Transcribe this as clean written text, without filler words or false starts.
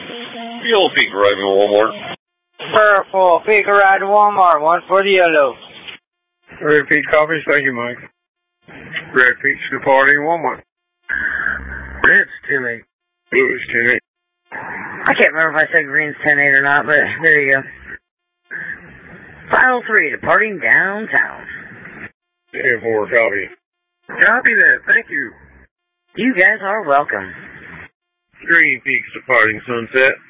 Yellow Peak arriving at Walmart. Purple Peak arrived at Walmart. One for the yellow. Red Peak copies. Thank you, Mike. Red Peak's departing Walmart. Red's 10-8. Blue is 10-8. I can't remember if I said green's 10-8 or not, but there you go. Final 3, departing downtown. 10-4 copy. Copy that. Thank you. You guys are welcome. Green Peak's departing Sunset.